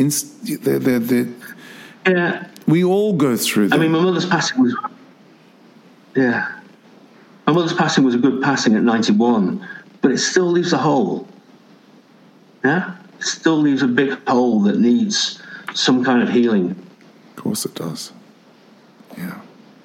yeah. We all go through them. I mean, my mother's passing was, yeah. My mother's passing was a good passing at 91, but it still leaves a hole. Yeah? It still leaves a big hole that needs some kind of healing. Of course it does. Yeah.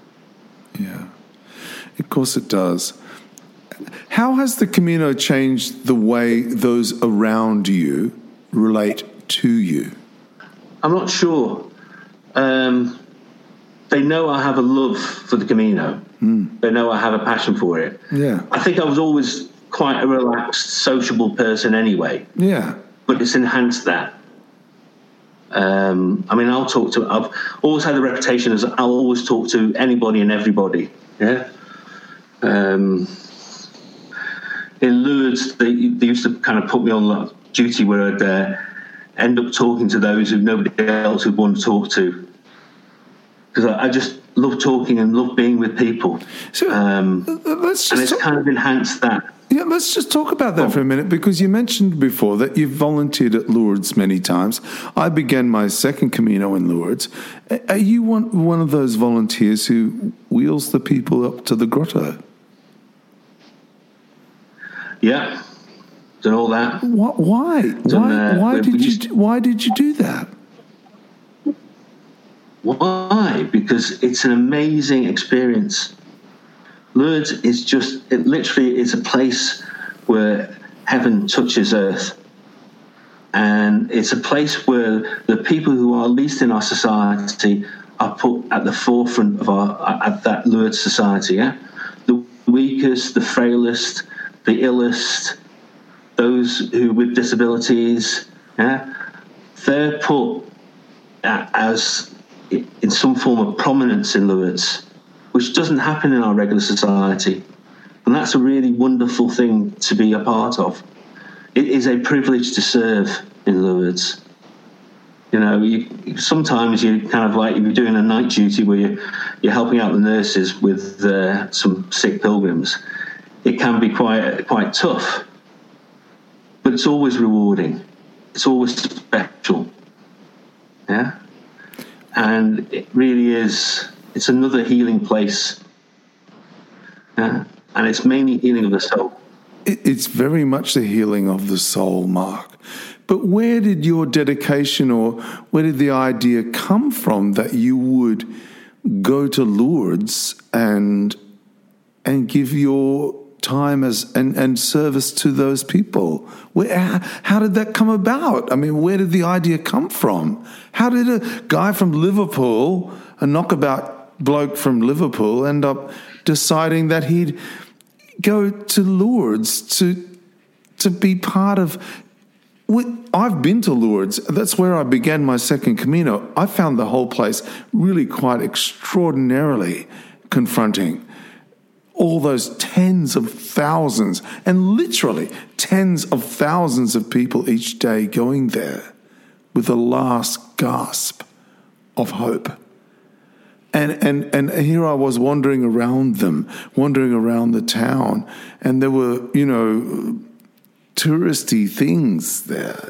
Of course it does. How has the Camino changed the way those around you relate to you? I'm not sure. They know I have a love for the Camino. They know I have a passion for it. Yeah. I think I was always quite a relaxed, sociable person anyway. Yeah. But it's enhanced that. I mean, I've always had the reputation as I'll always talk to anybody and everybody. Yeah. In Lourdes, they used to kind of put me on duty where I'd end up talking to those who nobody else would want to talk to. Because I just love talking and love being with people. So and it's kind of enhanced that. Yeah, let's just talk about that for a minute, because you mentioned before that you've volunteered at Lourdes many times. I began my second Camino in Lourdes. Are you one of those volunteers who wheels the people up to the grotto? Yeah, done all that. Why? Why did you do that? Why? Because it's an amazing experience. Lourdes is literally is a place where heaven touches earth. And it's a place where the people who are least in our society are put at the forefront of that Lourdes society. Yeah? The weakest, the frailest, the illest, those who with disabilities, yeah? They're put as in some form of prominence in Lourdes, which doesn't happen in our regular society. And that's a really wonderful thing to be a part of. It is a privilege to serve in Lourdes. You know, sometimes you kind of like, you're doing a night duty where you're helping out the nurses with some sick pilgrims. It can be quite tough, but it's always rewarding. It's always special. Yeah? And it really is, it's another healing place. Yeah? And it's mainly healing of the soul. It's very much the healing of the soul, Mark. But where did your dedication, or where did the idea come from that you would go to Lourdes and give your time and service to those people? How did that come about? I mean, where did the idea come from? How did a guy from Liverpool, a knockabout bloke from Liverpool, end up deciding that he'd go to Lourdes to be part of? I've been to Lourdes. That's where I began my second Camino. I found the whole place really quite extraordinarily confronting. All those tens of thousands, and literally tens of thousands of people each day going there with the last gasp of hope. And here I was wandering around the town, and there were, touristy things there.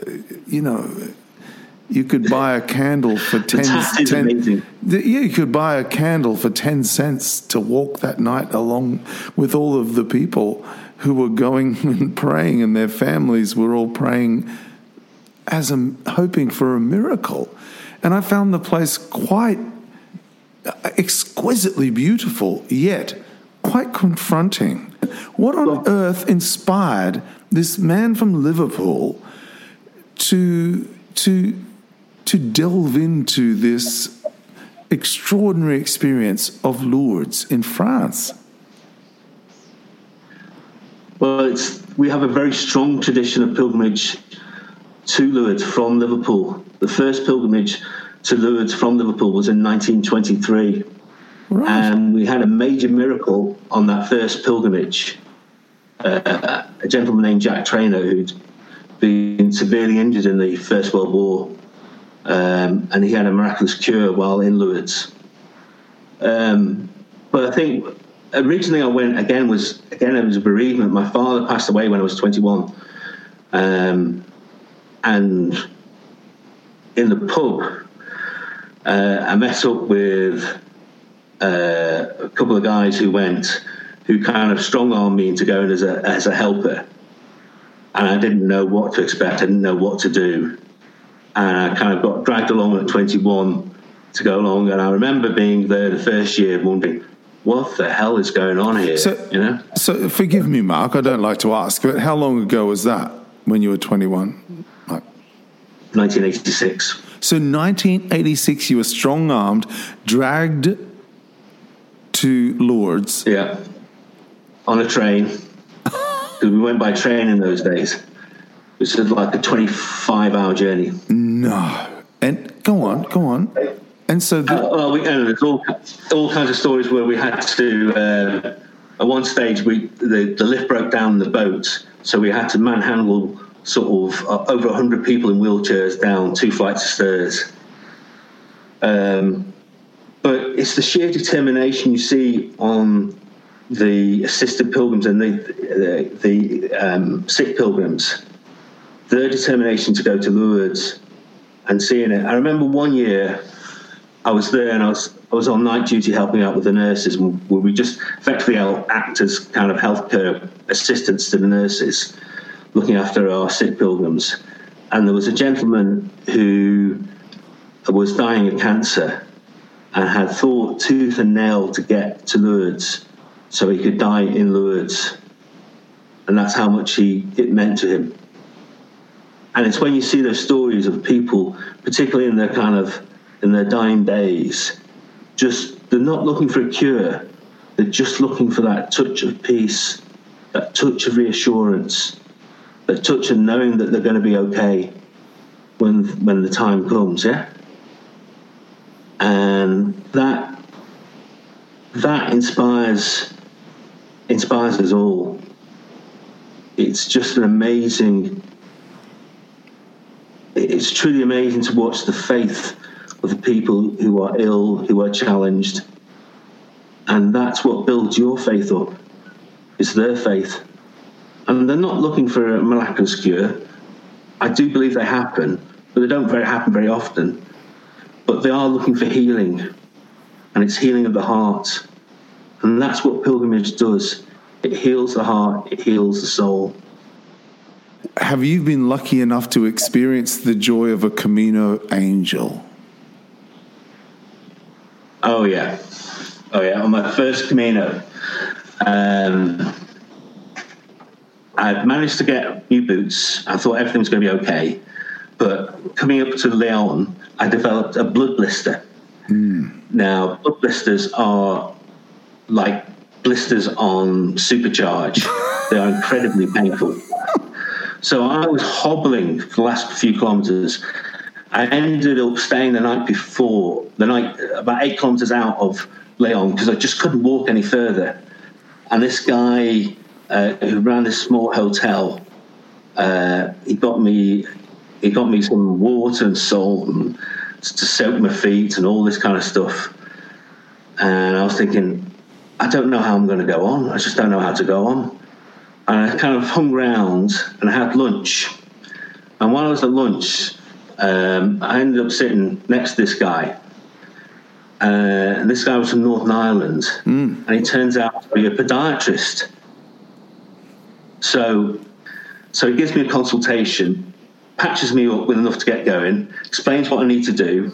You could buy a candle for 10 you could buy a candle for 10 cents to walk that night along with all of the people who were going and praying, and their families were all praying hoping for a miracle. And I found the place quite exquisitely beautiful, yet quite confronting. What on earth inspired this man from Liverpool to delve into this extraordinary experience of Lourdes in France? Well, we have a very strong tradition of pilgrimage to Lourdes from Liverpool. The first pilgrimage to Lourdes from Liverpool was in 1923. Right. And we had a major miracle on that first pilgrimage. A gentleman named Jack Traynor, who'd been severely injured in the First World War, and he had a miraculous cure while in Lourdes. But I think originally I went, it was a bereavement. My father passed away when I was 21. And in the pub, I met up with a couple of guys who kind of strong-armed me into going as a helper. And I didn't know what to expect. I didn't know what to do. And I kind of got dragged along at 21 to go along. And I remember being there the first year wondering, what the hell is going on here? So forgive me, Mark, I don't like to ask, but how long ago was that when you were 21? 1986. So 1986, you were strong-armed, dragged to Lourdes. Yeah, on a train. Because we went by train in those days. It was like a 25-hour journey. No. And go on. And so... there's all kinds of stories where we had to... at one stage, the lift broke down the boat, so we had to manhandle sort of over 100 people in wheelchairs down 2 flights of stairs. But it's the sheer determination you see on the assisted pilgrims and the sick pilgrims, their determination to go to Lourdes and seeing it. I remember one year I was there and I was on night duty helping out with the nurses, where we just effectively act as kind of healthcare assistants to the nurses, looking after our sick pilgrims. And there was a gentleman who was dying of cancer and had fought tooth and nail to get to Lourdes so he could die in Lourdes. And that's how much it meant to him. And it's when you see those stories of people, particularly in their dying days, they're not looking for a cure. They're just looking for that touch of peace, that touch of reassurance, that touch of knowing that they're going to be okay when the time comes, yeah? And that inspires us all. It's just it's truly amazing to watch the faith of the people who are ill, who are challenged. And that's what builds your faith up, is their faith. And they're not looking for a miraculous cure. I do believe they happen, but they don't happen very often. But they are looking for healing, and it's healing of the heart. And that's what pilgrimage does. It heals the heart, it heals the soul. Have you been lucky enough to experience the joy of a Camino angel? Oh, yeah. On my first Camino, I managed to get new boots. I thought everything was going to be okay. But coming up to Leon, I developed a blood blister. Now, blood blisters are like blisters on supercharge. They are incredibly painful. So I was hobbling for the last few kilometres. I ended up staying the night about 8 kilometres out of Leon, because I just couldn't walk any further. And this guy who ran this small hotel, he got me some water and salt and to soak my feet and all this kind of stuff. And I was thinking, I don't know how I'm going to go on. I just don't know how to go on. And I kind of hung around and I had lunch. And while I was at lunch, I ended up sitting next to this guy. And this guy was from Northern Ireland. And he turns out to be a podiatrist. So he gives me a consultation, patches me up with enough to get going, explains what I need to do.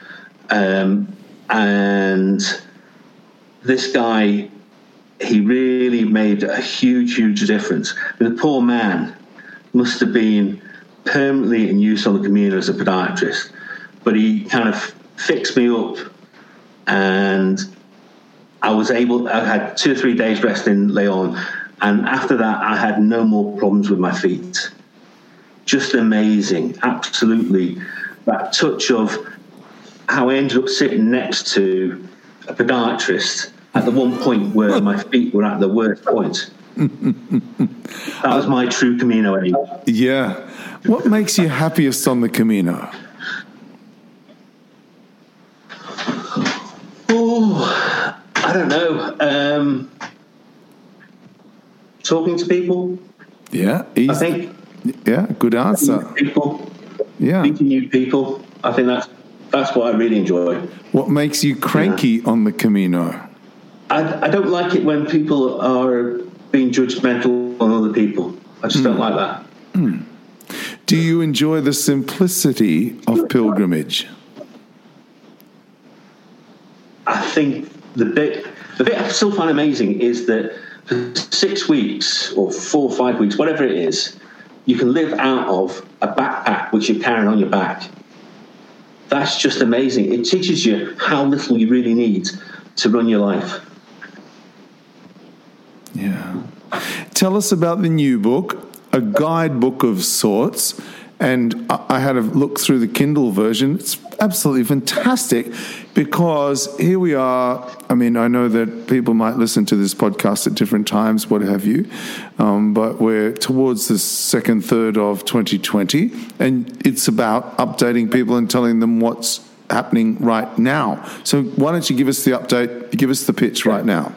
And this guy, he really made a huge, huge difference. The poor man must have been permanently in use on the Camino as a podiatrist, but he kind of fixed me up, and I had 2 or 3 days rest in Leon, and after that I had no more problems with my feet. Just amazing, absolutely. That touch of how I ended up sitting next to a podiatrist at the one point where my feet were at the worst point. That was my true Camino aim. Yeah. What makes you happiest on the Camino? Oh, I don't know. Talking to people. Yeah, I think. Yeah, good answer. People. Yeah. Meeting new people. I think that's what I really enjoy. What makes you cranky on the Camino? I don't like it when people are being judgmental on other people. I just don't like that. Do you enjoy the simplicity of pilgrimage? I think the bit I still find amazing is that for 6 weeks or 4 or 5 weeks, whatever it is, you can live out of a backpack which you're carrying on your back. That's just amazing. It teaches you how little you really need to run your life. Yeah. Tell us about the new book, a guidebook of sorts. And I had a look through the Kindle version. It's absolutely fantastic because here we are. I mean, I know that people might listen to this podcast at different times, what have you, but we're towards the second third of 2020, and it's about updating people and telling them what's happening right now. So why don't you give us the update, give us the pitch right now.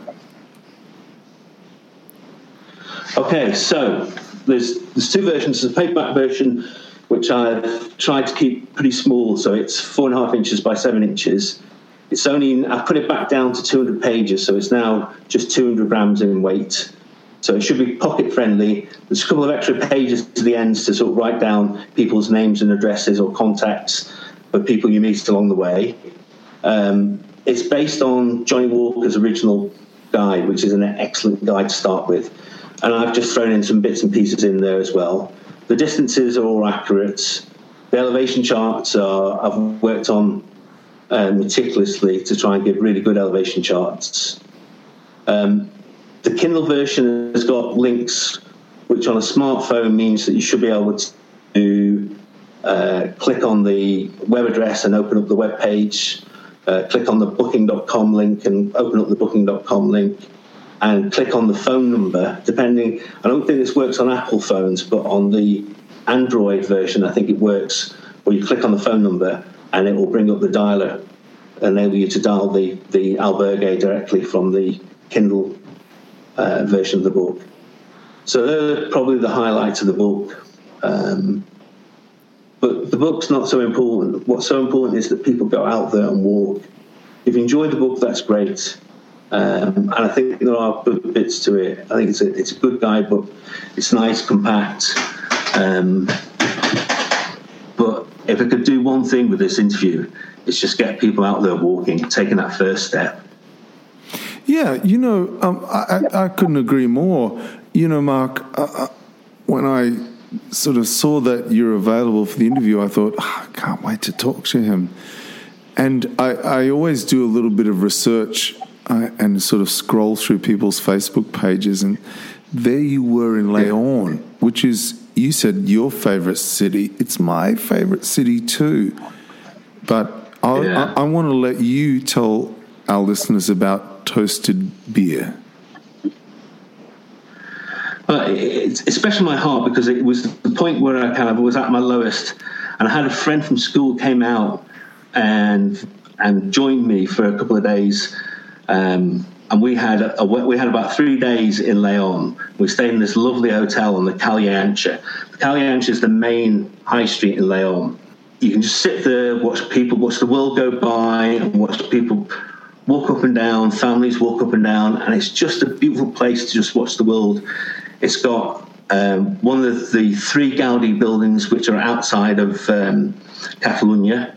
Okay, so there's 2 versions. There's a paperback version, which I've tried to keep pretty small, so it's 4.5 inches by 7 inches. I put it back down to 200 pages, so it's now just 200 grams in weight. So it should be pocket friendly. There's a couple of extra pages to the ends to sort of write down people's names and addresses or contacts for people you meet along the way. It's based on Johnny Walker's original guide, which is an excellent guide to start with. And I've just thrown in some bits and pieces in there as well. The distances are all accurate. The elevation charts I've worked on meticulously to try and give really good elevation charts. The Kindle version has got links, which on a smartphone means that you should be able to click on the web address and open up the web page, click on the booking.com link and open up the booking.com link, and click on the phone number, depending. I don't think this works on Apple phones, but on the Android version, I think it works, where you click on the phone number and it will bring up the dialer, enable you to dial the albergue directly from the Kindle version of the book. So they're probably the highlights of the book. But the book's not so important. What's so important is that people go out there and walk. If you enjoy the book, that's great. And I think there are good bits to it. I think it's a good guidebook. It's nice, compact. But if I could do one thing with this interview, it's just get people out there walking, taking that first step. Yeah, I couldn't agree more. Mark, when I sort of saw that you're available for the interview, I thought, I can't wait to talk to him. And I always do a little bit of research and sort of scroll through people's Facebook pages, and there you were in Leon, which is, you said, your favourite city. It's my favourite city too. But I want to let you tell our listeners about Toasted Beer. It's special in my heart because it was the point where I kind of was at my lowest, and I had a friend from school came out and joined me for a couple of days. And we had about 3 days in Leon. We stayed in this lovely hotel on the Calle Ancha. The Calle Ancha is the main high street in Leon. You can just sit there, watch the world go by, and watch people walk up and down, families walk up and down, and it's just a beautiful place to just watch the world. It's got one of the 3 Gaudi buildings which are outside of Catalonia.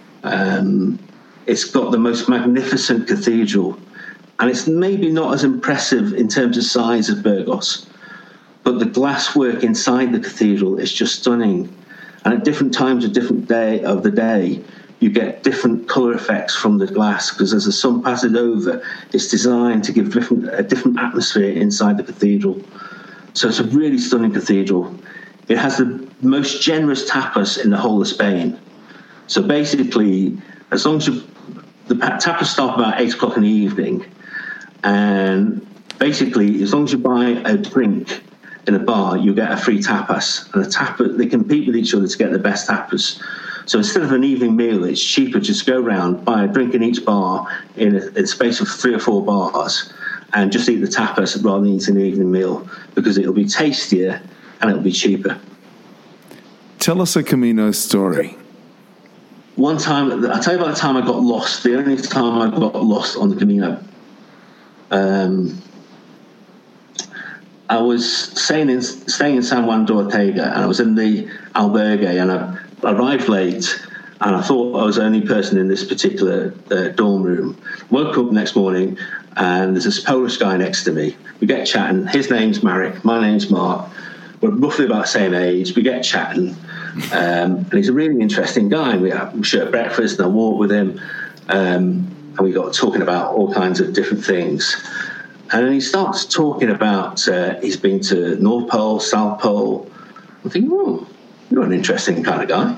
It's got the most magnificent cathedral, and it's maybe not as impressive in terms of size as Burgos, but the glasswork inside the cathedral is just stunning. And at different times of different day of the day, you get different colour effects from the glass, because as the sun passes over, it's designed to give a different atmosphere inside the cathedral. So it's a really stunning cathedral. It has the most generous tapas in the whole of Spain. So basically, as long as the tapas start about 8 o'clock in the evening, and basically, as long as you buy a drink in a bar, you get a free tapas. And they compete with each other to get the best tapas. So instead of an evening meal, it's cheaper just go around, buy a drink in each bar in a space of 3 or 4 bars, and just eat the tapas rather than eating an evening meal, because it'll be tastier and it'll be cheaper. Tell us a Camino story. One time, I'll tell you about the time I got lost. The only time I got lost on the Camino. I was staying in San Juan de Ortega, and I was in the albergue, and I arrived late, and I thought I was the only person in this particular dorm room. Woke up next morning, and there's this Polish guy next to me. We get chatting. His name's Marek. My name's Mark. We're roughly about the same age. We get chatting, and he's a really interesting guy. We share breakfast, and I walk with him, and we got talking about all kinds of different things. And then he starts talking about he's been to North Pole, South Pole. I'm thinking, oh, you're an interesting kind of guy.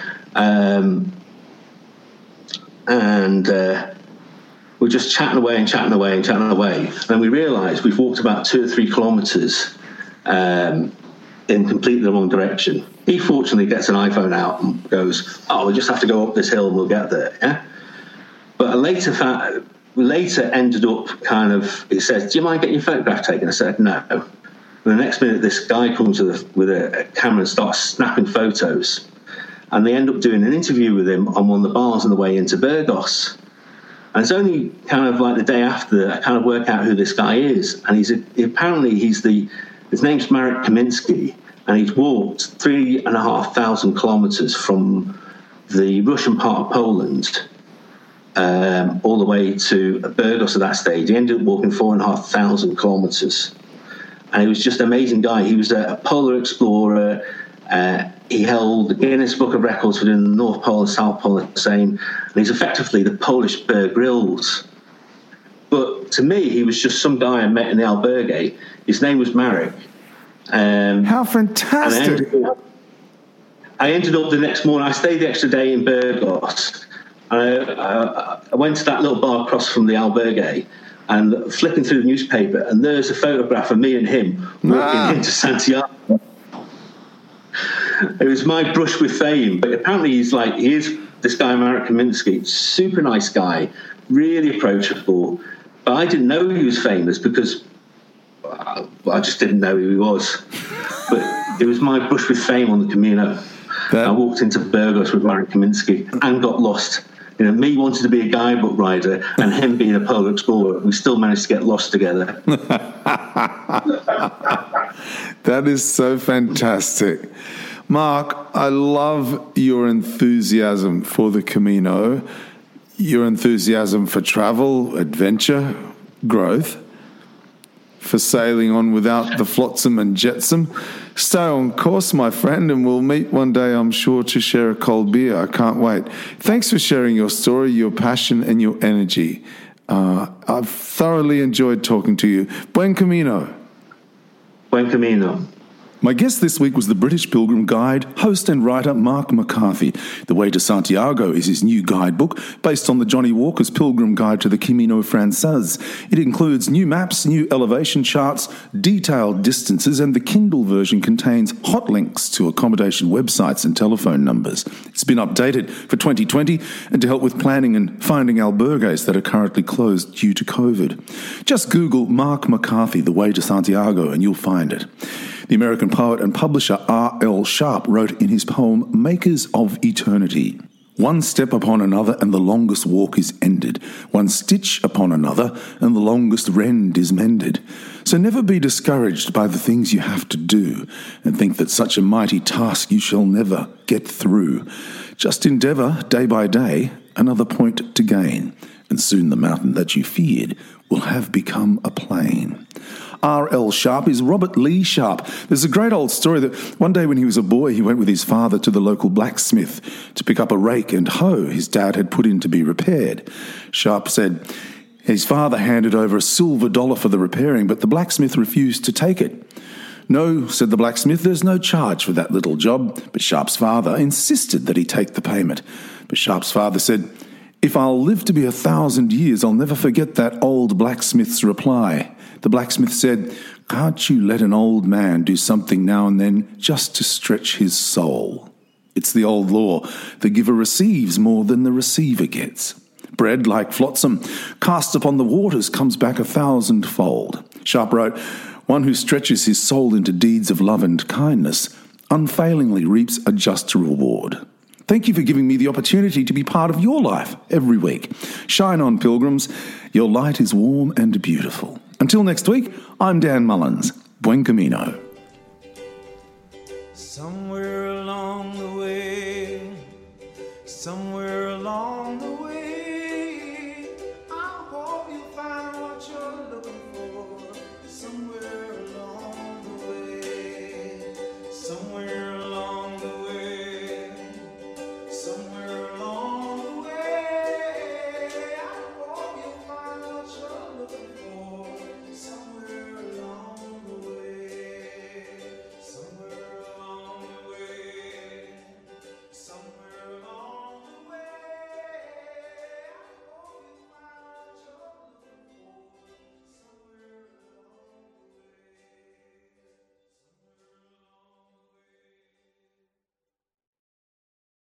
And we're just chatting away. And then we realise we've walked about 2 or 3 kilometres in completely the wrong direction. He fortunately gets an iPhone out and goes, oh, we just have to go up this hill and we'll get there. Yeah. But later ended up he says, do you mind getting your photograph taken? I said, no. And the next minute, this guy comes with a camera and starts snapping photos. And they end up doing an interview with him on one of the bars on the way into Burgos. And it's only kind of like the day after I kind of work out who this guy is. And his name's Marek Kamiński, and he's walked 3,500 kilometers from the Russian part of Poland all the way to Burgos at that stage. He ended up walking 4,500 kilometers. And he was just an amazing guy. He was a polar explorer. He held the Guinness Book of Records for doing the North Pole and South Pole the same. And he's effectively the Polish Bear Grylls. But to me, he was just some guy I met in the albergue. His name was Marek. How fantastic. I ended up the next morning. I stayed the extra day in Burgos. I went to that little bar across from the albergue and flipping through the newspaper, and there's a photograph of me and him walking into Santiago. It was my brush with fame, but apparently he is this guy, Marek Kamiński, super nice guy, really approachable. But I didn't know he was famous because I just didn't know who he was. But it was my brush with fame on the Camino. I walked into Burgos with Marek Kamiński and got lost. You know, me wanted to be a guidebook rider and him being a polar explorer. We still managed to get lost together. That is so fantastic. Mark, I love your enthusiasm for the Camino, your enthusiasm for travel, adventure, growth, for sailing on without the flotsam and jetsam. Stay on course, my friend, and we'll meet one day, I'm sure, to share a cold beer. I can't wait. Thanks for sharing your story, your passion, and your energy. I've thoroughly enjoyed talking to you. Buen Camino. Buen Camino. My guest this week was the British Pilgrim Guide, host and writer Mark McCarthy. The Way to Santiago is his new guidebook based on the Johnny Walker's Pilgrim Guide to the Camino Frances. It includes new maps, new elevation charts, detailed distances, and the Kindle version contains hot links to accommodation websites and telephone numbers. It's been updated for 2020 and to help with planning and finding albergues that are currently closed due to COVID. Just Google Mark McCarthy, The Way to Santiago, and you'll find it. The American poet and publisher R.L. Sharp wrote in his poem Makers of Eternity, "One step upon another and the longest walk is ended. One stitch upon another and the longest rend is mended. So never be discouraged by the things you have to do and think that such a mighty task you shall never get through. Just endeavour, day by day, another point to gain, and soon the mountain that you feared will have become a plain." R.L. Sharp is Robert Lee Sharp. There's a great old story that one day when he was a boy, he went with his father to the local blacksmith to pick up a rake and hoe his dad had put in to be repaired. Sharp said his father handed over a silver dollar for the repairing, but the blacksmith refused to take it. "No," said the blacksmith, "there's no charge for that little job." But Sharp's father insisted that he take the payment. But Sharp's father said, "If I'll live to be 1,000 years, I'll never forget that old blacksmith's reply." The blacksmith said, "Can't you let an old man do something now and then just to stretch his soul?" It's the old law. The giver receives more than the receiver gets. Bread, like flotsam, cast upon the waters, comes back 1,000-fold. Sharp wrote, "One who stretches his soul into deeds of love and kindness unfailingly reaps a just reward." Thank you for giving me the opportunity to be part of your life every week. Shine on, pilgrims. Your light is warm and beautiful. Until next week, I'm Dan Mullins. Buen Camino. Somewhere along the